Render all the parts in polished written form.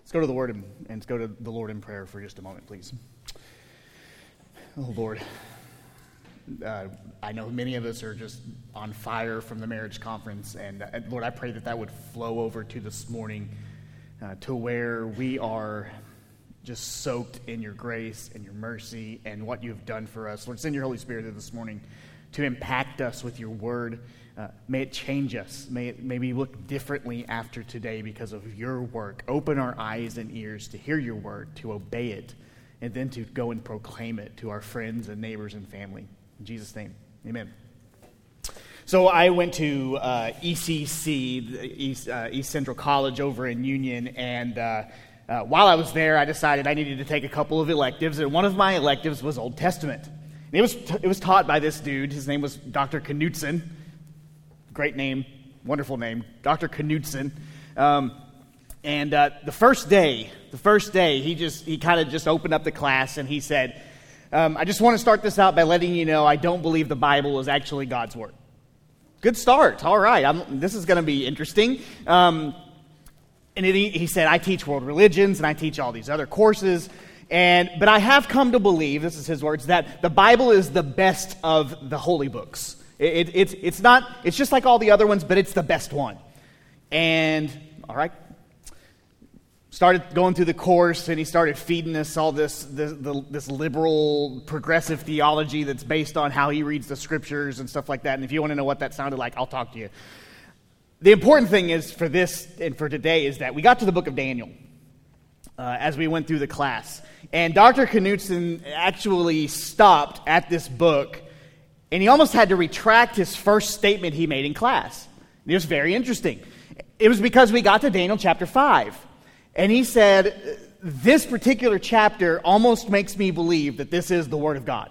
Let's go to the Word and let's go to the Lord in prayer for just a moment, please. Oh, Lord, I know many of us are just on fire from the marriage conference, and Lord, I pray that that would flow over to this morning to where we are just soaked in your grace and your mercy and what you've done for us. Lord, send your Holy Spirit here this morning to impact us with your word. May it change us. May we look differently after today because of your work. Open our eyes and ears to hear your word, to obey it, and then to go and proclaim it to our friends and neighbors and family. In Jesus' name, amen. So I went to ECC, East Central College over in Union, and while I was there, I decided I needed to take a couple of electives, and one of my electives was Old Testament. And it was taught by this dude. His name was Dr. Knudsen. Great name, wonderful name, Dr. Knudsen. And the first day, he kind of just opened up the class and he said, I just want to start this out by letting you know I don't believe the Bible is actually God's word. Good start. All right. This is going to be interesting. And he said, I teach world religions and I teach all these other courses. But I have come to believe, this is his words, that the Bible is the best of the holy books. It's just like all the other ones, but it's the best one. And, all right, started going through the course, and he started feeding us all this liberal, progressive theology that's based on how he reads the scriptures and stuff like that. And if you want to know what that sounded like, I'll talk to you. The important thing is for this and for today is that we got to the book of Daniel as we went through the class. And Dr. Knudsen actually stopped at this book, and he almost had to retract his first statement he made in class. It was very interesting. It was because we got to Daniel chapter 5. And he said, this particular chapter almost makes me believe that this is the Word of God.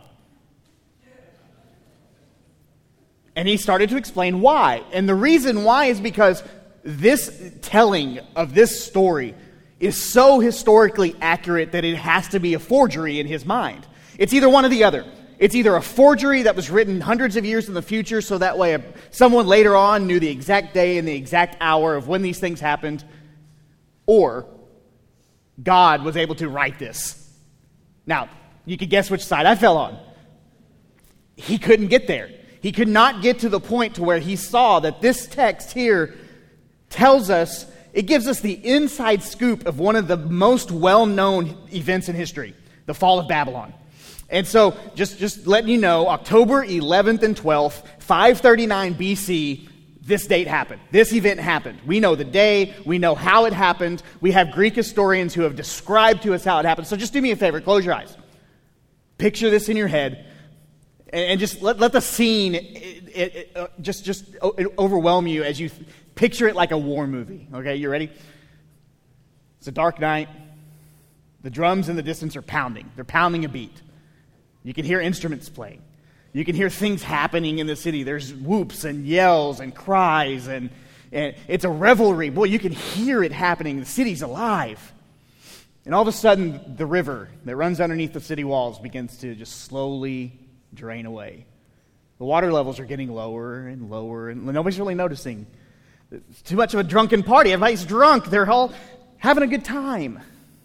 And he started to explain why. And the reason why is because this telling of this story is so historically accurate that it has to be a forgery in his mind. It's either one or the other. It's either a forgery that was written hundreds of years in the future so that way someone later on knew the exact day and the exact hour of when these things happened, or God was able to write this. Now, you could guess which side I fell on. He couldn't get there. He could not get to the point to where he saw that this text here tells us, it gives us the inside scoop of one of the most well-known events in history, the fall of Babylon. And so, just letting you know, October 11th and 12th, 539 BC, this date happened. This event happened. We know the day. We know how it happened. We have Greek historians who have described to us how it happened. So just do me a favor. Close your eyes. Picture this in your head. And just let the scene just overwhelm you as you picture it like a war movie. Okay, you ready? It's a dark night. The drums in the distance are pounding. They're pounding a beat. You can hear instruments playing. You can hear things happening in the city. There's whoops and yells and cries, and it's a revelry. Boy, you can hear it happening. The city's alive. And all of a sudden, the river that runs underneath the city walls begins to just slowly drain away. The water levels are getting lower and lower, and nobody's really noticing. It's too much of a drunken party. Everybody's drunk. They're all having a good time.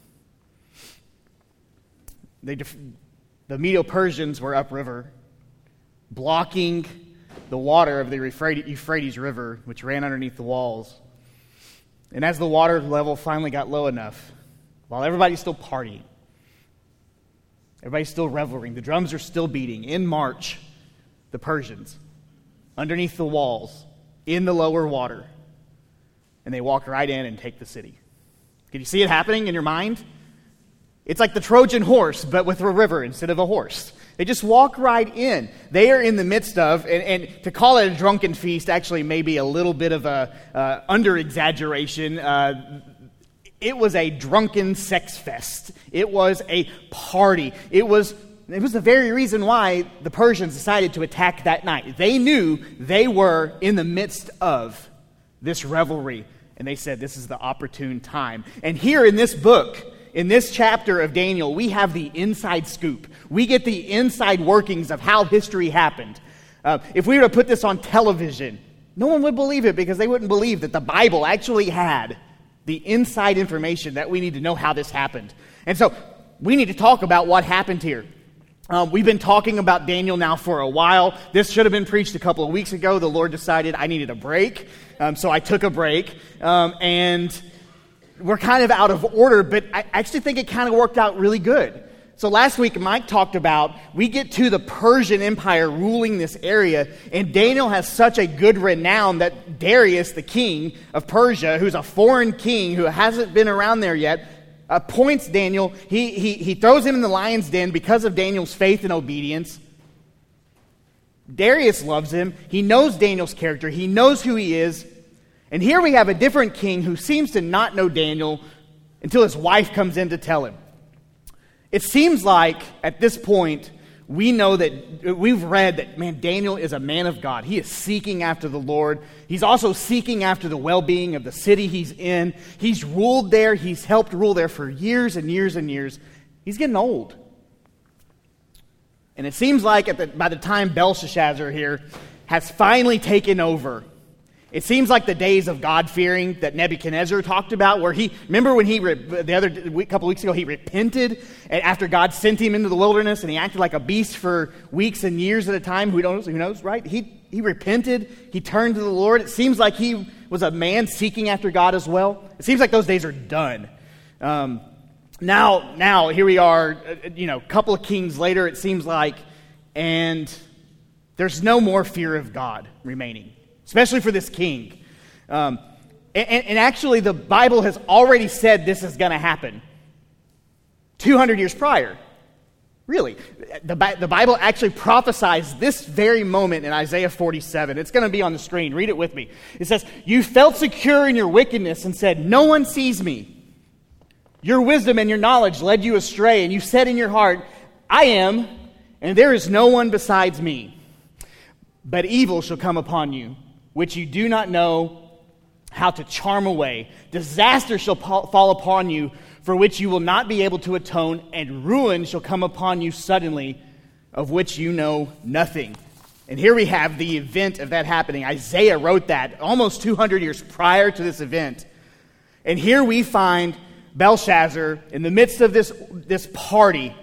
The Medo-Persians were upriver, blocking the water of the Euphrates River, which ran underneath the walls. And as the water level finally got low enough, while everybody's still partying, everybody's still reveling, the drums are still beating, in march the Persians, underneath the walls, in the lower water, and they walk right in and take the city. Can you see it happening in your mind? It's like the Trojan horse, but with a river instead of a horse. They just walk right in. They are in the midst of, and to call it a drunken feast actually may be a little bit of a under-exaggeration. It was a drunken sex fest. It was a party. It was the very reason why the Persians decided to attack that night. They knew they were in the midst of this revelry, and they said this is the opportune time. And here in this book, in this chapter of Daniel, we have the inside scoop. We get the inside workings of how history happened. If we were to put this on television, no one would believe it because they wouldn't believe that the Bible actually had the inside information that we need to know how this happened. And so we need to talk about what happened here. We've been talking about Daniel now for a while. This should have been preached a couple of weeks ago. The Lord decided I needed a break, so I took a break. And we're kind of out of order, but I actually think it kind of worked out really good. So last week, Mike talked about we get to the Persian Empire ruling this area, and Daniel has such a good renown that Darius, the king of Persia, who's a foreign king who hasn't been around there yet, appoints Daniel. He throws him in the lion's den because of Daniel's faith and obedience. Darius loves him. He knows Daniel's character. He knows who he is. And here we have a different king who seems to not know Daniel until his wife comes in to tell him. It seems like at this point we know that we've read that, man, Daniel is a man of God. He is seeking after the Lord. He's also seeking after the well-being of the city he's in. He's ruled there. He's helped rule there for years and years and years. He's getting old. And it seems like by the time Belshazzar here has finally taken over, it seems like the days of God-fearing that Nebuchadnezzar talked about, where remember when a couple weeks ago, he repented after God sent him into the wilderness and he acted like a beast for weeks and years at a time. Who knows, right? He repented. He turned to the Lord. It seems like he was a man seeking after God as well. It seems like those days are done. Now, here we are, a couple of kings later, it seems like, and there's no more fear of God remaining. Especially for this king. And actually, the Bible has already said this is going to happen 200 years prior. Really. The Bible actually prophesies this very moment in Isaiah 47. It's going to be on the screen. Read it with me. It says, "You felt secure in your wickedness and said, 'No one sees me.' Your wisdom and your knowledge led you astray, and you said in your heart, 'I am, and there is no one besides me.' But evil shall come upon you, which you do not know how to charm away. Disaster shall fall upon you, for which you will not be able to atone, and ruin shall come upon you suddenly, of which you know nothing." And here we have the event of that happening. Isaiah wrote that almost 200 years prior to this event. And here we find Belshazzar in the midst of this party,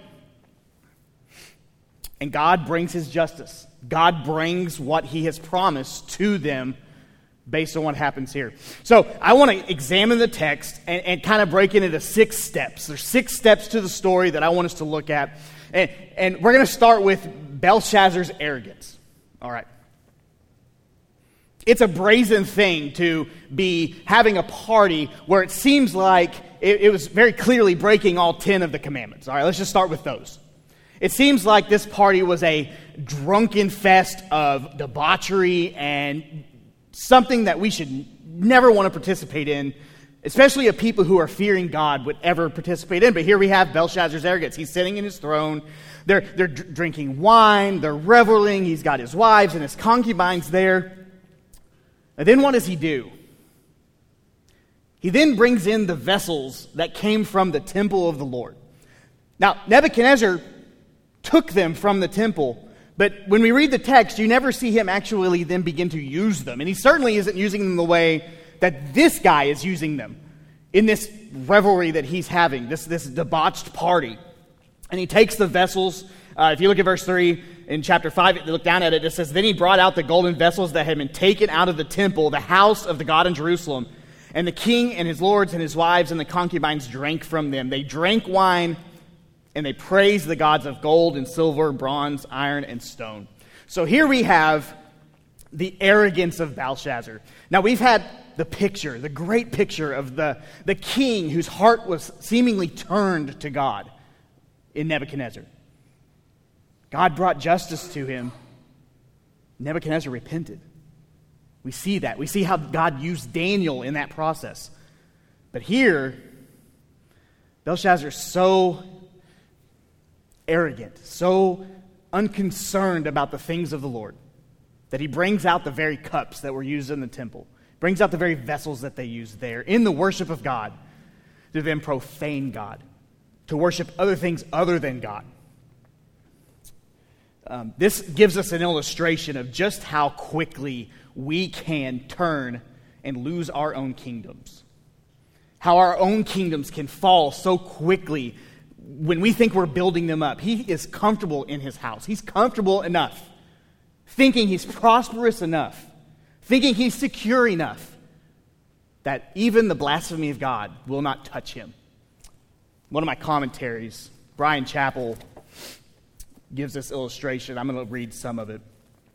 and God brings his justice. God brings what he has promised to them based on what happens here. So I want to examine the text and kind of break it into 6 steps. There's 6 steps to the story that I want us to look at. And we're going to start with Belshazzar's arrogance. All right. It's a brazen thing to be having a party where it seems like it was very clearly breaking all 10 of the commandments. All right, let's just start with those. It seems like this party was a drunken fest of debauchery and something that we should never want to participate in, especially a people who are fearing God would ever participate in. But here we have Belshazzar's arrogance. He's sitting in his throne. They're drinking wine. They're reveling. He's got his wives and his concubines there. And then what does he do? He then brings in the vessels that came from the temple of the Lord. Now, Nebuchadnezzar took them from the temple, but when we read the text, you never see him actually then begin to use them. And he certainly isn't using them the way that this guy is using them in this revelry that he's having, this debauched party. And he takes the vessels. If you look at verse 3 in chapter 5, look down at it, it says, "Then he brought out the golden vessels that had been taken out of the temple, the house of the God in Jerusalem. And the king and his lords and his wives and the concubines drank from them. They drank wine, and they praised the gods of gold and silver, bronze, iron, and stone." So here we have the arrogance of Belshazzar. Now we've had the picture, the great picture of the king whose heart was seemingly turned to God in Nebuchadnezzar. God brought justice to him. Nebuchadnezzar repented. We see that. We see how God used Daniel in that process. But here, Belshazzar is so arrogant, so unconcerned about the things of the Lord, that he brings out the very cups that were used in the temple, brings out the very vessels that they used there in the worship of God, to then profane God, to worship other things other than God. This gives us an illustration of just how quickly we can turn and lose our own kingdoms. how our own kingdoms can fall so quickly when we think we're building them up. He is comfortable in his house. He's comfortable enough, thinking he's prosperous enough, thinking he's secure enough, that even the blasphemy of God will not touch him. One of my commentaries, Brian Chappell, gives this illustration. I'm going to read some of it.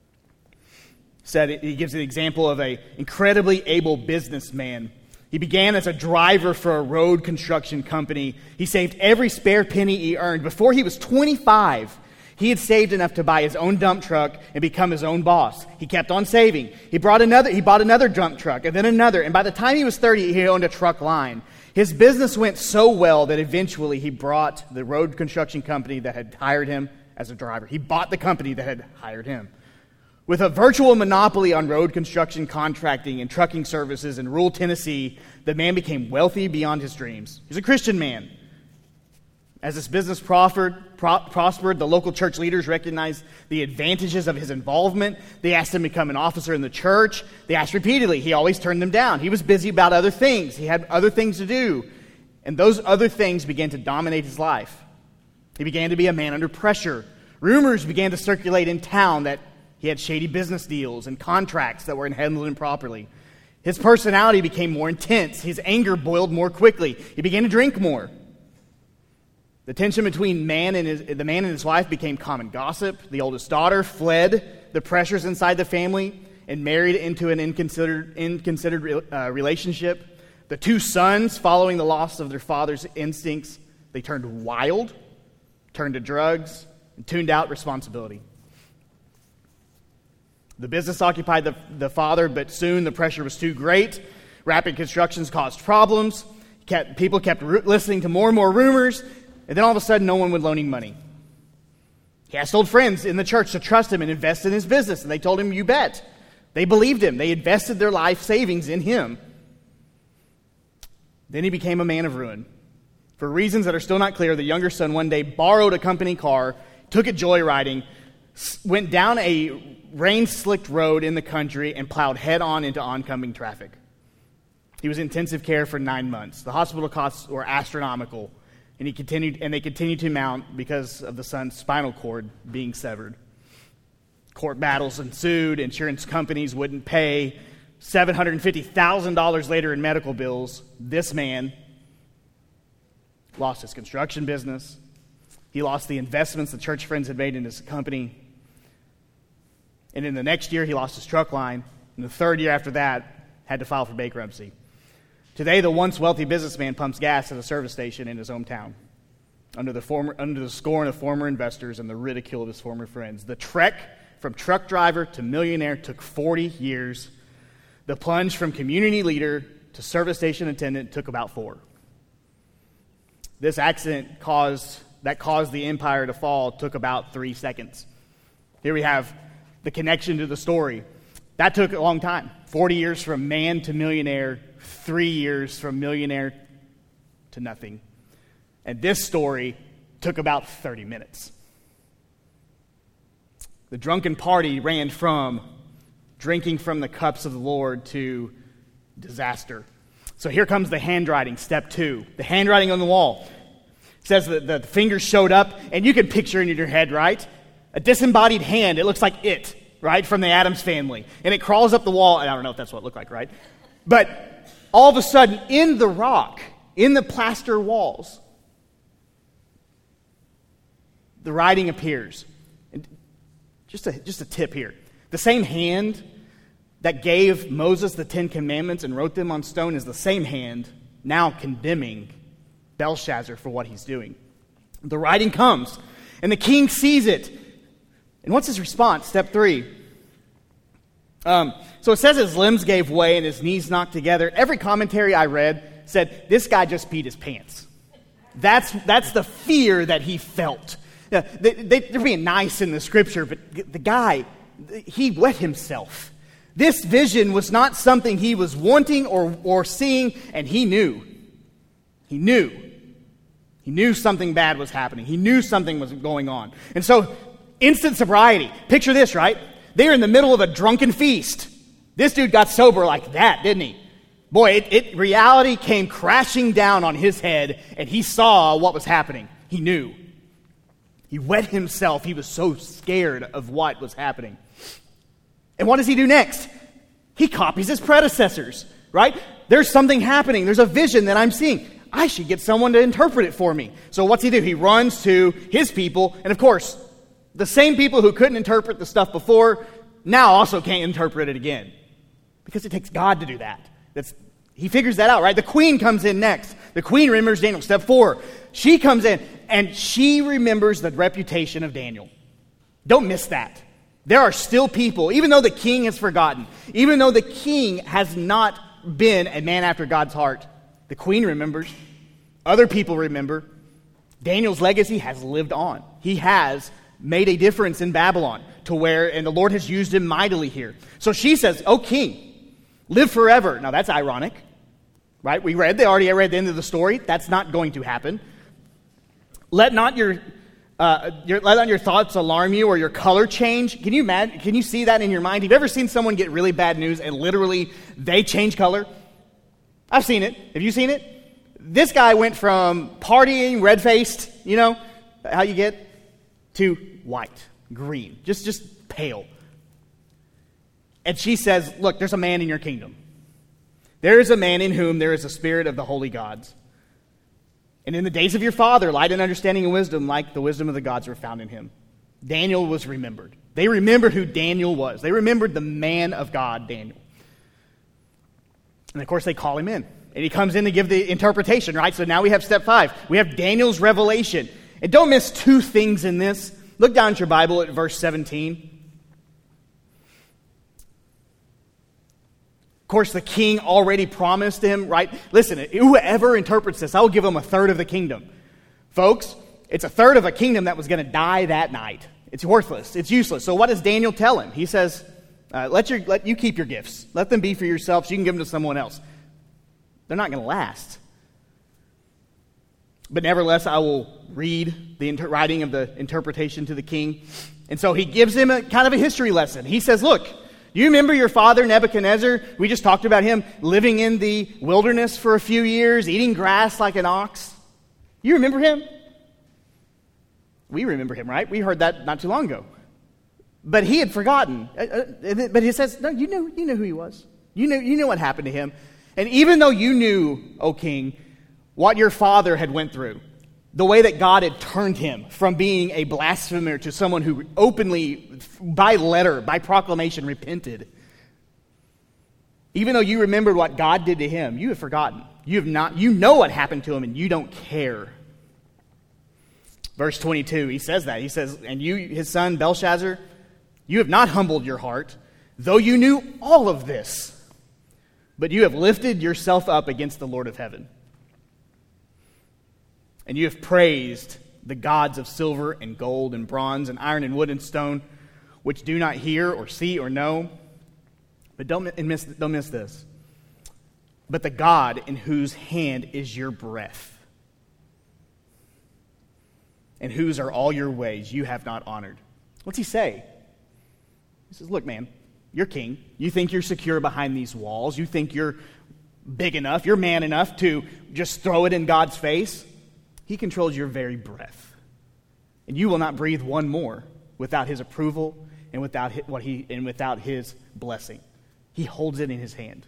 He gives an example of an incredibly able businessman. He began as a driver for a road construction company. He saved every spare penny he earned. Before he was 25, he had saved enough to buy his own dump truck and become his own boss. He kept on saving. He bought another dump truck and then another. And by the time he was 30, he owned a truck line. His business went so well that eventually he brought the road construction company that had hired him as a driver. He bought the company that had hired him. With a virtual monopoly on road construction contracting and trucking services in rural Tennessee, the man became wealthy beyond his dreams. He's a Christian man. As his business prospered, the local church leaders recognized the advantages of his involvement. They asked him to become an officer in the church. They asked repeatedly. He always turned them down. He was busy about other things. He had other things to do. And those other things began to dominate his life. He began to be a man under pressure. Rumors began to circulate in town that he had shady business deals and contracts that weren't handled improperly. His personality became more intense. His anger boiled more quickly. He began to drink more. The tension between the man and his wife became common gossip. The oldest daughter fled the pressures inside the family and married into an inconsidered relationship. The two sons, following the loss of their father's instincts, they turned wild, turned to drugs, and tuned out responsibility. The business occupied the father, but soon the pressure was too great. Rapid constructions caused problems. People kept listening to more and more rumors, and then all of a sudden, no one would loan him money. He asked old friends in the church to trust him and invest in his business, and they told him, "You bet." They believed him. They invested their life savings in him. Then he became a man of ruin. For reasons that are still not clear, the younger son one day borrowed a company car, took it joyriding, went down a rain-slicked road in the country, and plowed head-on into oncoming traffic. He was in intensive care for 9 months. The hospital costs were astronomical, and they continued to mount because of the son's spinal cord being severed. Court battles ensued. Insurance companies wouldn't pay. $750,000 later in medical bills, this man lost his construction business. He lost the investments the church friends had made in his company. And in the next year, he lost his truck line. And the third year after that, had to file for bankruptcy. Today, the once wealthy businessman pumps gas at a service station in his hometown under the scorn of former investors and the ridicule of his former friends. The trek from truck driver to millionaire took 40 years. The plunge from community leader to service station attendant took about 4. This accident that caused the empire to fall took about 3 seconds. Here we have the connection to the story. That took a long time. 40 years from man to millionaire, 3 years from millionaire to nothing. And this story took about 30 minutes. The drunken party ran from drinking from the cups of the Lord to disaster. So here comes the handwriting, step 2. The handwriting on the wall. It says that the fingers showed up, and you can picture it in your head, right? A disembodied hand. It looks like it, right, from the Addams Family. And it crawls up the wall, and I don't know if that's what it looked like, right? But all of a sudden, in the rock, in the plaster walls, the writing appears. And just a tip here. The same hand that gave Moses the 10 Commandments and wrote them on stone is the same hand now condemning Belshazzar for what he's doing. The writing comes, and the king sees it. And what's his response? Step 3. So it says his limbs gave way and his knees knocked together. Every commentary I read said, this guy just peed his pants. That's the fear that he felt. They're being nice in the scripture, but the guy, he wet himself. This vision was not something he was wanting or seeing, and he knew. He knew. He knew something bad was happening. He knew something was going on. And so, instant sobriety. Picture this, right? They're in the middle of a drunken feast. This dude got sober like that, didn't he? Boy, reality came crashing down on his head, and he saw what was happening. He knew. He wet himself. He was so scared of what was happening. And what does he do next? He copies his predecessors, right? There's something happening. There's a vision that I'm seeing. I should get someone to interpret it for me. So what's he do? He runs to his people, and of course, the same people who couldn't interpret the stuff before now also can't interpret it again. Because it takes God to do that. He figures that out, right? The queen comes in next. The queen remembers Daniel. Step 4. She comes in, and she remembers the reputation of Daniel. Don't miss that. There are still people, even though the king has forgotten, even though the king has not been a man after God's heart, the queen remembers. Other people remember. Daniel's legacy has lived on. He has made a difference in Babylon and the Lord has used him mightily here. So she says, "O king, live forever." Now that's ironic, right? They already read the end of the story. That's not going to happen. Let not your thoughts alarm you or your color change. Can you imagine? Can you see that in your mind? Have you ever seen someone get really bad news and literally they change color? I've seen it. Have you seen it? This guy went from partying, red-faced, you know how you get, to white, green, just pale. And she says, "Look, there's a man in your kingdom. There is a man in whom there is a spirit of the holy gods. And in the days of your father, light and understanding and wisdom, like the wisdom of the gods, were found in him." Daniel was remembered. They remembered who Daniel was. They remembered the man of God, Daniel. And of course, they call him in. And he comes in to give the interpretation, right? So now we have step 5. We have Daniel's revelation. And don't miss 2 things in this. Look down at your Bible at verse 17. Of course, the king already promised him, right? Listen, whoever interprets this, I will give him a third of the kingdom. Folks, it's a third of a kingdom that was going to die that night. It's worthless. It's useless. So what does Daniel tell him? He says, let you keep your gifts. Let them be for yourself so you can give them to someone else. They're not going to last. But nevertheless, I will read the writing of the interpretation to the king. And so he gives him a kind of a history lesson. He says, "Look, you remember your father Nebuchadnezzar? We just talked about him living in the wilderness for a few years, eating grass like an ox. You remember him?" We remember him, right? We heard that not too long ago. But he had forgotten. But he says, "No, you know who he was. You know what happened to him. And even though you knew, O king, what your father had went through, the way that God had turned him from being a blasphemer to someone who openly, by letter, by proclamation, repented. Even though you remembered what God did to him, you have forgotten. You know what happened to him, and you don't care." Verse 22, he says that. He says, "And you, his son Belshazzar, you have not humbled your heart, though you knew all of this. But you have lifted yourself up against the Lord of heaven. And you have praised the gods of silver and gold and bronze and iron and wood and stone, which do not hear or see or know." But don't miss this. "But the God in whose hand is your breath, and whose are all your ways, you have not honored." What's he say? He says, "Look, man, you're king. You think you're secure behind these walls. You think you're big enough, you're man enough to just throw it in God's face. He controls your very breath. And you will not breathe one more without his approval and without his blessing. He holds it in his hand."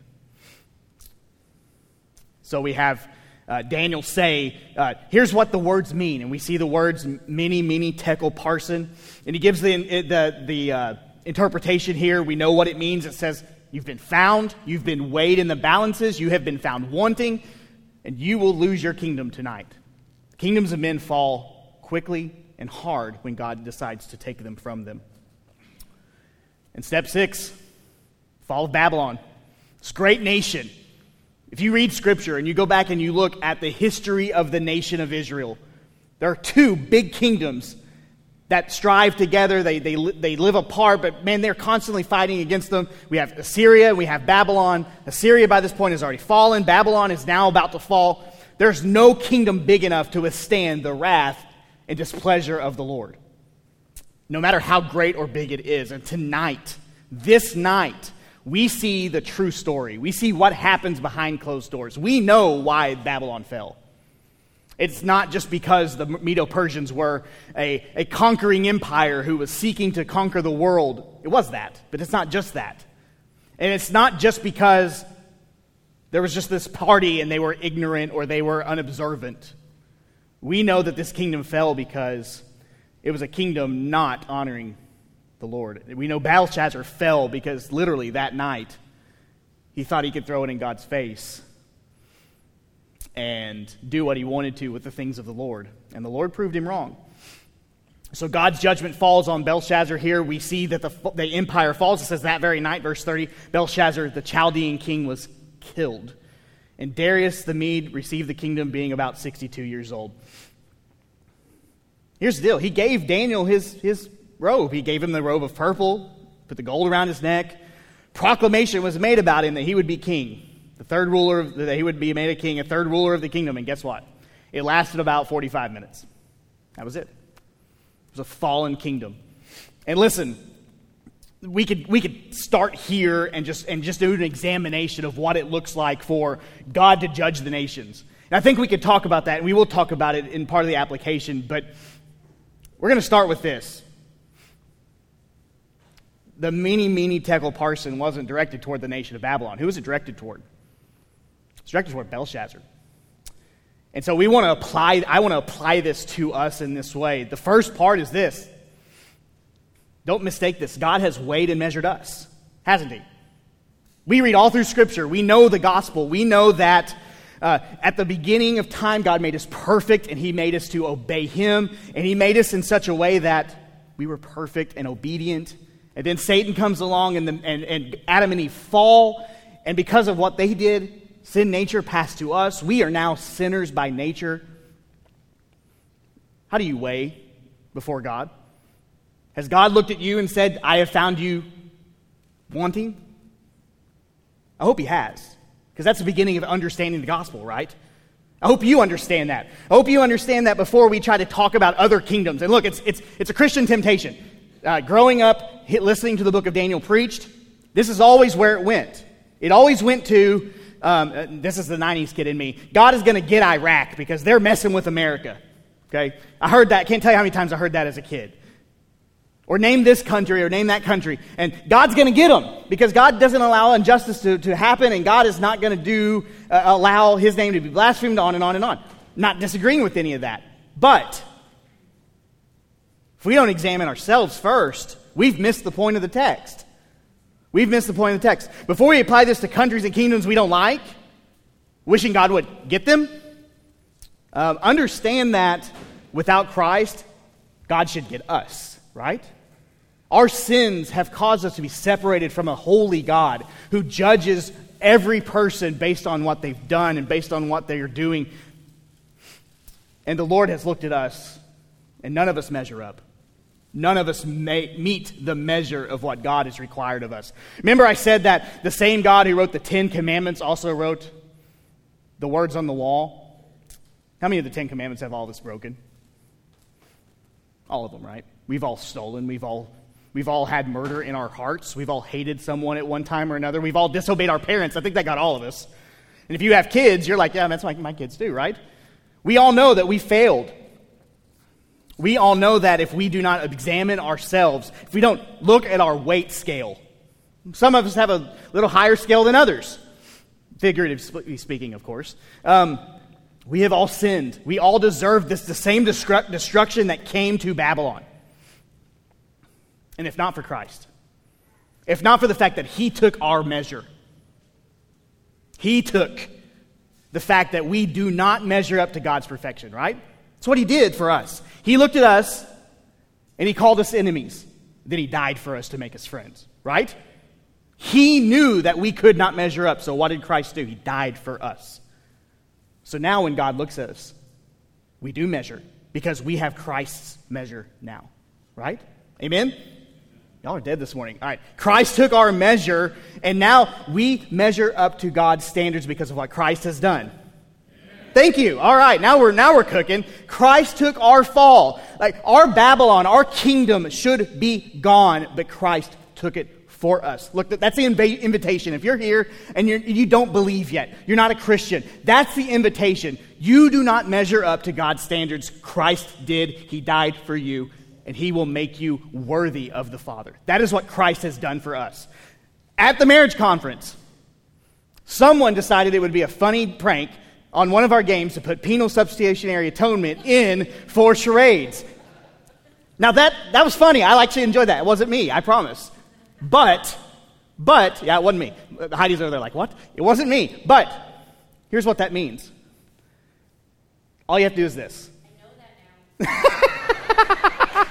So we have Daniel say, here's what the words mean. And we see the words mene, tekel, parsin. And he gives the interpretation here. We know what it means. It says, you've been found, you've been weighed in the balances, you have been found wanting, and you will lose your kingdom tonight. Kingdoms of men fall quickly and hard when God decides to take them from them. And step 6, fall of Babylon. This great nation. If you read Scripture and you go back and you look at the history of the nation of Israel, there are 2 big kingdoms that strive together. They live apart, but man, they're constantly fighting against them. We have Assyria, we have Babylon. Assyria by this point has already fallen. Babylon is now about to fall. There's no kingdom big enough to withstand the wrath and displeasure of the Lord, no matter how great or big it is. And tonight, this night, we see the true story. We see what happens behind closed doors. We know why Babylon fell. It's not just because the Medo-Persians were a conquering empire who was seeking to conquer the world. It was that, but it's not just that. And it's not just because there was just this party and they were ignorant or they were unobservant. We know that this kingdom fell because it was a kingdom not honoring the Lord. We know Belshazzar fell because literally that night he thought he could throw it in God's face and do what he wanted to with the things of the Lord. And the Lord proved him wrong. So God's judgment falls on Belshazzar here. We see that the empire falls. It says that very night, verse 30, Belshazzar, the Chaldean king, was killed. And Darius the Mede received the kingdom being about 62 years old. Here's the deal. He gave Daniel his robe. He gave him the robe of purple, put the gold around his neck. Proclamation was made about him that he would be king. That he would be made a king, a third ruler of the kingdom. And guess what? It lasted about 45 minutes. That was it. It was a fallen kingdom. And listen, we could start here and just do an examination of what it looks like for God to judge the nations. And I think we could talk about that, and we will talk about it in part of the application, but we're going to start with this. The Mene Tekel Parson wasn't directed toward the nation of Babylon. Who was it directed toward? It's directed toward Belshazzar. And so I want to apply this to us in this way. The first part is this. Don't mistake this. God has weighed and measured us, hasn't he? We read all through Scripture. We know the gospel. We know that at the beginning of time, God made us perfect, and he made us to obey him. And he made us in such a way that we were perfect and obedient. And then Satan comes along, and Adam and Eve fall. And because of what they did, sin nature passed to us. We are now sinners by nature. How do you weigh before God? Has God looked at you and said, I have found you wanting? I hope he has, because that's the beginning of understanding the gospel, right? I hope you understand that. I hope you understand that before we try to talk about other kingdoms. And look, it's a Christian temptation. Growing up, listening to the book of Daniel preached, this is always where it went. It always went to, this is the 90s kid in me, God is going to get Iraq because they're messing with America. Okay? I heard that. Can't tell you how many times I heard that as a kid. Or name this country or name that country. And God's going to get them because God doesn't allow injustice to happen, and God is not going to allow his name to be blasphemed, on and on and on. Not disagreeing with any of that. But if we don't examine ourselves first, we've missed the point of the text. We've missed the point of the text. Before we apply this to countries and kingdoms we don't like, wishing God would get them, understand that without Christ, God should get us, right? Our sins have caused us to be separated from a holy God who judges every person based on what they've done and based on what they are doing. And the Lord has looked at us, and none of us measure up. None of us meet the measure of what God has required of us. Remember I said that the same God who wrote the 10 Commandments also wrote the words on the wall? How many of the 10 Commandments have all this broken? All of them, right? We've all stolen. We've all had murder in our hearts. We've all hated someone at one time or another. We've all disobeyed our parents. I think that got all of us. And if you have kids, you're like, yeah, that's what my kids do, right? We all know that we failed. We all know that if we do not examine ourselves, if we don't look at our weight scale, some of us have a little higher scale than others, figuratively speaking, of course. We have all sinned. We all deserve the same destruction that came to Babylon. And if not for Christ, if not for the fact that he took our measure, he took the fact that we do not measure up to God's perfection, right? That's what he did for us. He looked at us and he called us enemies. Then he died for us to make us friends, right? He knew that we could not measure up. So what did Christ do? He died for us. So now when God looks at us, we do measure because we have Christ's measure now, right? Amen? Y'all are dead this morning. All right. Christ took our measure, and now we measure up to God's standards because of what Christ has done. Thank you. All right. Now we're cooking. Christ took our fall. Like our Babylon, our kingdom should be gone, but Christ took it for us. Look, that's the invitation. If you're here and you don't believe yet, you're not a Christian, that's the invitation. You do not measure up to God's standards. Christ did. He died for you, and he will make you worthy of the Father. That is what Christ has done for us. At the marriage conference, someone decided it would be a funny prank on one of our games to put penal substitutionary atonement in for charades. Now that was funny. I actually enjoyed that. It wasn't me, I promise. But, yeah, it wasn't me. Heidi's over there like, what? It wasn't me. But here's what that means. All you have to do is this. I know that now.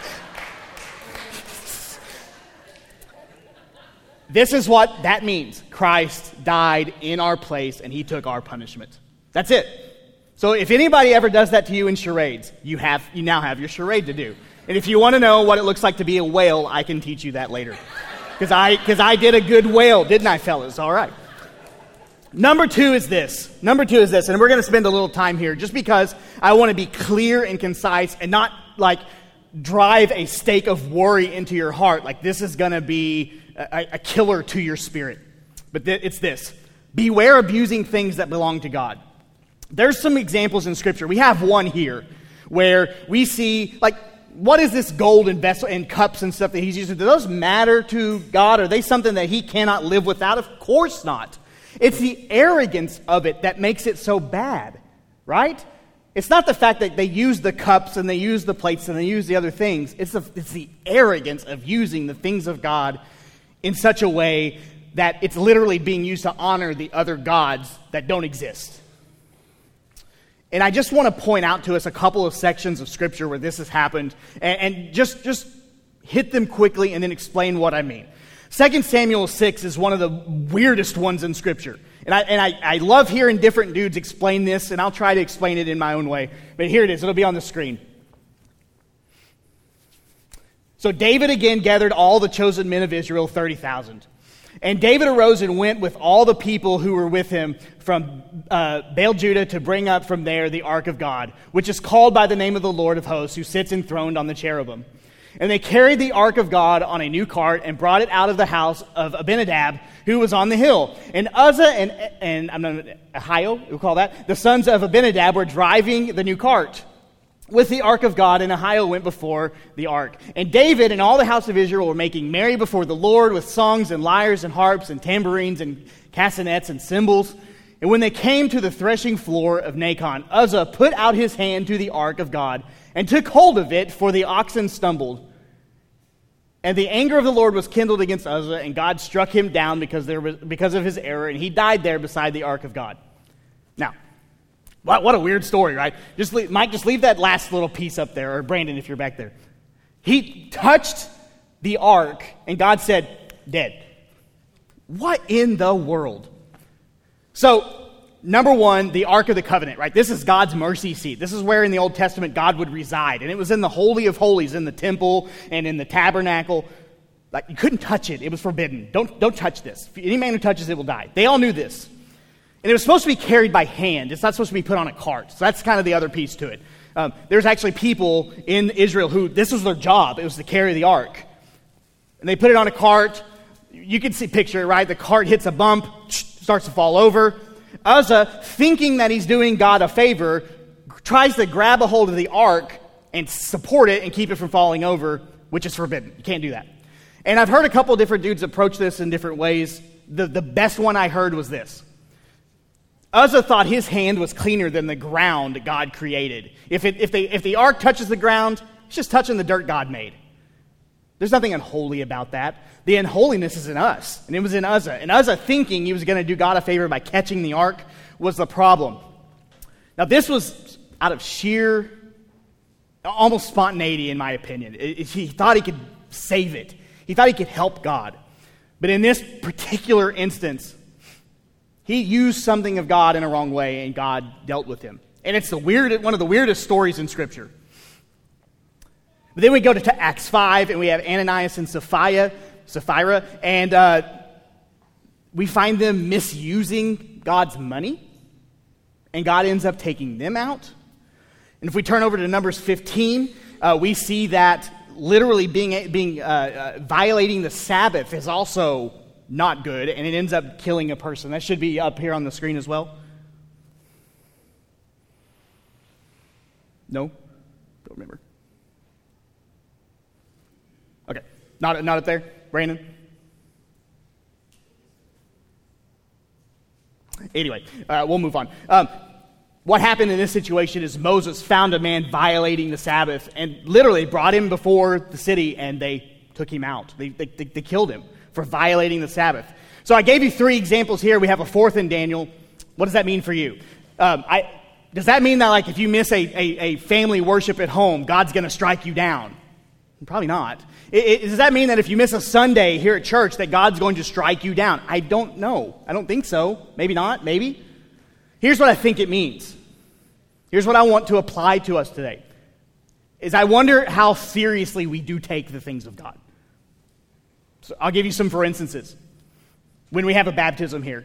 This is what that means. Christ died in our place, and he took our punishment. That's it. So if anybody ever does that to you in charades, you now have your charade to do. And if you want to know what it looks like to be a whale, I can teach you that later. Because I did a good whale, didn't I, fellas? All right. Number two is this, and we're going to spend a little time here just because I want to be clear and concise and not like drive a stake of worry into your heart like this is going to be a killer to your spirit. But it's this. Beware abusing things that belong to God. There's some examples in Scripture. We have one here where we see, like, what is this gold and vessel and cups and stuff that he's using? Do those matter to God? Are they something that he cannot live without? Of course not. It's the arrogance of it that makes it so bad, right? It's not the fact that they use the cups and they use the plates and they use the other things. It's the arrogance of using the things of God in such a way that it's literally being used to honor the other gods that don't exist. And I just want to point out to us a couple of sections of Scripture where this has happened and just hit them quickly and then explain what I mean. 2 Samuel 6 is one of the weirdest ones in Scripture. And I love hearing different dudes explain this, and I'll try to explain it in my own way. But here it is. It'll be on the screen. So David again gathered all the chosen men of Israel, 30,000. And David arose and went with all the people who were with him from Baal Judah to bring up from there the ark of God, which is called by the name of the Lord of hosts, who sits enthroned on the cherubim. And they carried the ark of God on a new cart and brought it out of the house of Abinadab, who was on the hill. And Uzzah and Ahio, we'll call that, the sons of Abinadab were driving the new cart with the ark of God, and Ahio went before the ark. And David and all the house of Israel were making merry before the Lord with songs and lyres and harps and tambourines and castanets and cymbals. And when they came to the threshing floor of Nacon, Uzzah put out his hand to the ark of God and took hold of it, for the oxen stumbled. And the anger of the Lord was kindled against Uzzah, and God struck him down because of his error, and he died there beside the ark of God. Now, what a weird story, right? Mike, just leave that last little piece up there, or Brandon, if you're back there. He touched the ark, and God said, dead. What in the world? So, number one, the Ark of the Covenant, right? This is God's mercy seat. This is where in the Old Testament God would reside. And it was in the Holy of Holies, in the temple and in the tabernacle. Like, you couldn't touch it. It was forbidden. Don't touch this. Any man who touches it will die. They all knew this. And it was supposed to be carried by hand. It's not supposed to be put on a cart. So that's kind of the other piece to it. There's actually people in Israel who, this was their job. It was to carry the ark. And they put it on a cart. You can picture it, right? The cart hits a bump, starts to fall over. Uzzah, thinking that he's doing God a favor, tries to grab a hold of the ark and support it and keep it from falling over, which is forbidden. You can't do that. And I've heard a couple different dudes approach this in different ways. The best one I heard was this. Uzzah thought his hand was cleaner than the ground God created. If the ark touches the ground, it's just touching the dirt God made. There's nothing unholy about that. The unholiness is in us, and it was in Uzzah. And Uzzah, thinking he was going to do God a favor by catching the ark, was the problem. Now, this was out of sheer, almost spontaneity, in my opinion. He thought he could save it. He thought he could help God. But in this particular instance, he used something of God in a wrong way, and God dealt with him. And it's one of the weirdest stories in Scripture. But then we go to Acts 5, and we have Ananias and Sapphira, and we find them misusing God's money, and God ends up taking them out. And if we turn over to Numbers 15, we see that literally violating the Sabbath is also not good, and it ends up killing a person. That should be up here on the screen as well. No? Don't remember. Okay. Not up there? Brandon? Anyway, we'll move on. What happened in this situation is Moses found a man violating the Sabbath and literally brought him before the city, and they took him out. They killed him for violating the Sabbath. So I gave you 3 examples here. We have a 4th in Daniel. What does that mean for you? Does that mean that, like, if you miss a family worship at home, God's going to strike you down? Probably not. Does that mean that if you miss a Sunday here at church, that God's going to strike you down? I don't know. I don't think so. Maybe not. Maybe. Here's what I think it means. Here's what I want to apply to us today. Is I wonder how seriously we do take the things of God. So I'll give you some for instances. When we have a baptism here,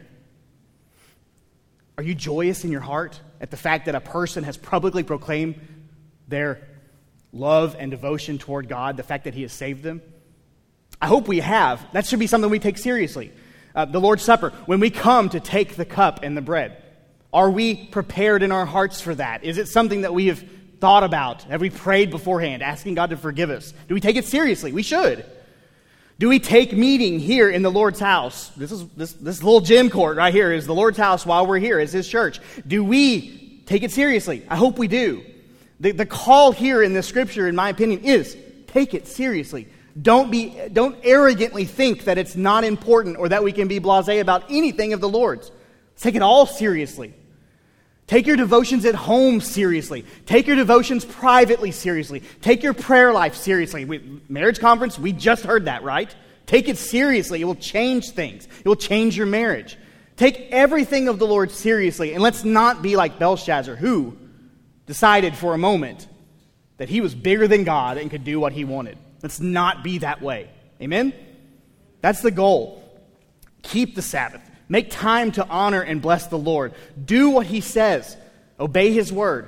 are you joyous in your heart at the fact that a person has publicly proclaimed their love and devotion toward God, the fact that He has saved them? I hope we have. That should be something we take seriously. The Lord's Supper, when we come to take the cup and the bread, are we prepared in our hearts for that? Is it something that we have thought about? Have we prayed beforehand, asking God to forgive us? Do we take it seriously? We should. Do we take meeting here in the Lord's house? This little gym court right here is the Lord's house while we're here as His church. Do we take it seriously? I hope we do. The call here in the scripture, in my opinion, is take it seriously. Don't arrogantly think that it's not important or that we can be blasé about anything of the Lord's. Let's take it all seriously. Take your devotions at home seriously. Take your devotions privately seriously. Take your prayer life seriously. Marriage conference, we just heard that, right? Take it seriously. It will change things. It will change your marriage. Take everything of the Lord seriously. And let's not be like Belshazzar, who decided for a moment that he was bigger than God and could do what he wanted. Let's not be that way. Amen? That's the goal. Keep the Sabbath. Make time to honor and bless the Lord. Do what He says. Obey His word.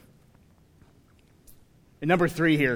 And number 3 here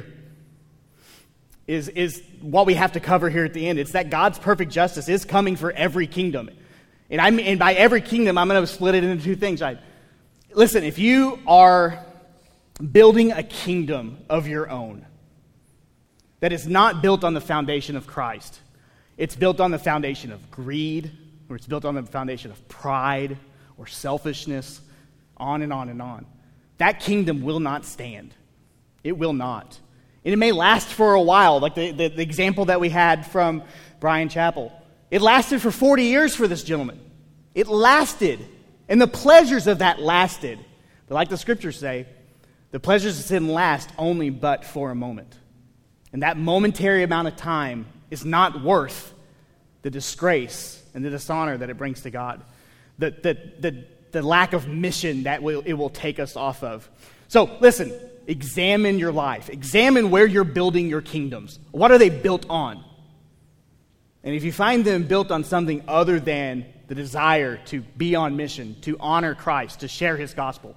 is what we have to cover here at the end. It's that God's perfect justice is coming for every kingdom. And by every kingdom, I'm going to split it into 2 things. Listen, if you are building a kingdom of your own that is not built on the foundation of Christ, it's built on the foundation of greed, or it's built on the foundation of pride or selfishness, on and on and on. That kingdom will not stand. It will not. And it may last for a while, like the example that we had from Brian Chappell. It lasted for 40 years for this gentleman. It lasted. And the pleasures of that lasted. But like the scriptures say, the pleasures of sin last only but for a moment. And that momentary amount of time is not worth the disgrace and the dishonor that it brings to God, the lack of mission that it will take us off of. So listen, examine your life. Examine where you're building your kingdoms. What are they built on? And if you find them built on something other than the desire to be on mission, to honor Christ, to share His gospel,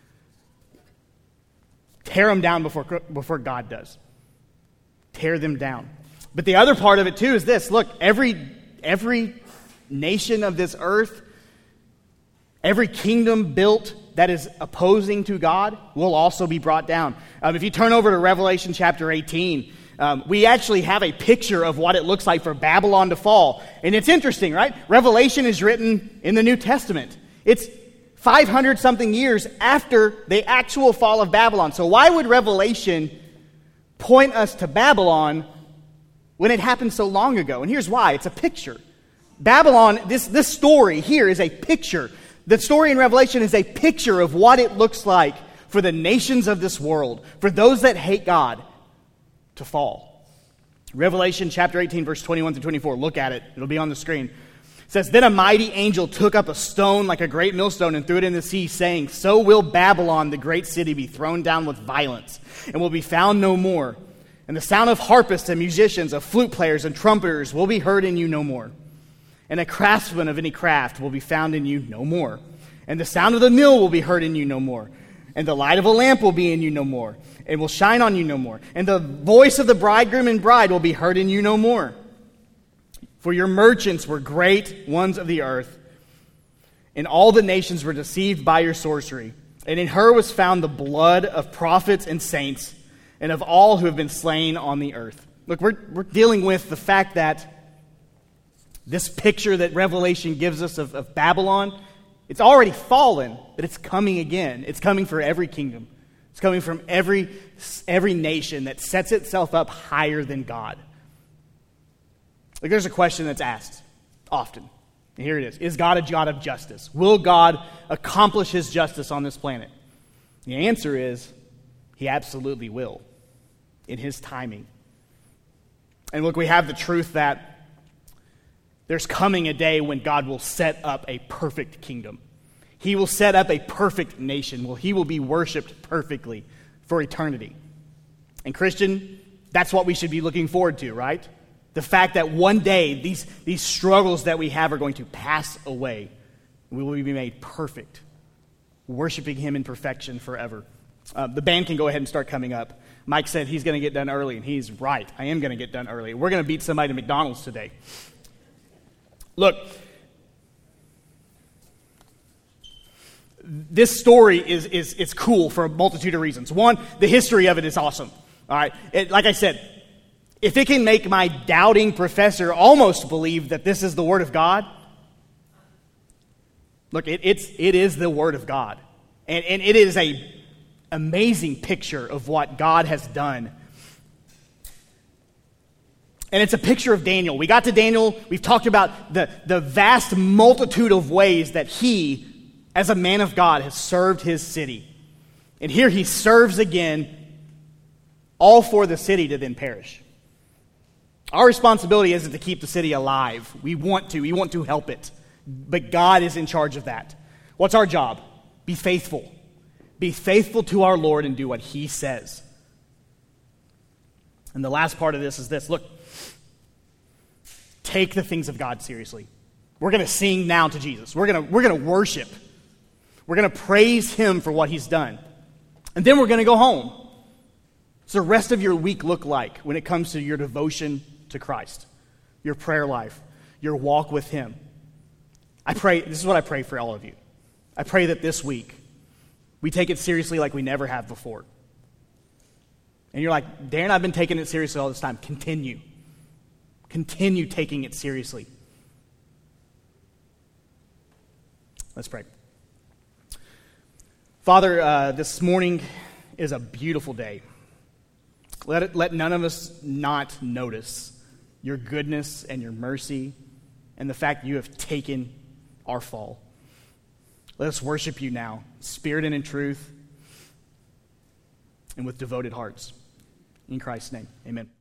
tear them down before God does. Tear them down. But the other part of it too is this. Look, every nation of this earth, every kingdom built that is opposing to God will also be brought down. If you turn over to Revelation chapter 18, we actually have a picture of what it looks like for Babylon to fall. And it's interesting, right? Revelation is written in the New Testament. It's 500-something years after the actual fall of Babylon. So why would Revelation point us to Babylon when it happened so long ago? And here's why. It's a picture. Babylon, this story here is a picture. The story in Revelation is a picture of what it looks like for the nations of this world, for those that hate God, to fall. Revelation chapter 18, verse 21 through 24. Look at it. It'll be on the screen. It says, "Then a mighty angel took up a stone like a great millstone and threw it in the sea, saying, 'So will Babylon, the great city, be thrown down with violence, and will be found no more. And the sound of harpists and musicians, of flute players and trumpeters will be heard in you no more. And a craftsman of any craft will be found in you no more. And the sound of the mill will be heard in you no more. And the light of a lamp will be in you no more, and will shine on you no more. And the voice of the bridegroom and bride will be heard in you no more. For your merchants were great ones of the earth, and all the nations were deceived by your sorcery. And in her was found the blood of prophets and saints, and of all who have been slain on the earth. Look, we're dealing with the fact that this picture that Revelation gives us of Babylon, it's already fallen, but it's coming again. It's coming for every kingdom. It's coming from every nation that sets itself up higher than God. Like, there's a question that's asked often. And here it is. Is God a God of justice? Will God accomplish his justice on this planet? The answer is, he absolutely will, in his timing. And look, we have the truth that there's coming a day when God will set up a perfect kingdom. He will set up a perfect nation. Well, he will be worshiped perfectly for eternity. And Christian, that's what we should be looking forward to, right? The fact that one day these struggles that we have are going to pass away. We will be made perfect, worshiping him in perfection forever. The band can go ahead and start coming up. Mike said he's going to get done early, and he's right. I am going to get done early. We're going to beat somebody to McDonald's today. Look, this story is cool for a multitude of reasons. One, the history of it is awesome. All right, like I said, if it can make my doubting professor almost believe that this is the Word of God, look, it is the Word of God, and it is an amazing picture of what God has done. And it's a picture of Daniel. We got to Daniel. We've talked about the vast multitude of ways that he, as a man of God, has served his city. And here he serves again, all for the city to then perish. Our responsibility isn't to keep the city alive. We want to help it. But God is in charge of that. What's our job? Be faithful. Be faithful to our Lord and do what he says. And the last part of this is this. Look, take the things of God seriously. We're going to sing now to Jesus. We're going to worship. We're going to praise him for what he's done. And then we're going to go home. So the rest of your week look like when it comes to your devotion to Christ, your prayer life, your walk with him. This is what I pray for all of you. I pray that this week we take it seriously like we never have before. And you're like, Darren, I've been taking it seriously all this time. Continue. Continue taking it seriously. Let's pray. Father, this morning is a beautiful day. Let none of us not notice your goodness and your mercy and the fact that you have taken our fall. Let us worship you now, spirit and in truth, and with devoted hearts. In Christ's name, amen.